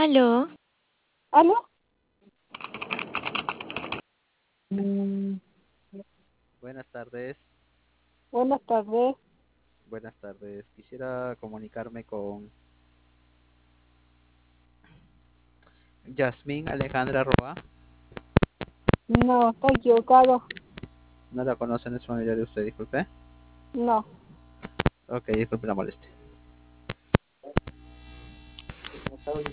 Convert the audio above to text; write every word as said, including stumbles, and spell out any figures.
¿Aló? ¿Aló? Mm, Buenas tardes, buenas tardes. buenas tardes. Quisiera comunicarme con Yasmín Alejandra Roa. No, está equivocado. No la conocen, es familiar de usted, disculpe. No. Ok, disculpe la molestia.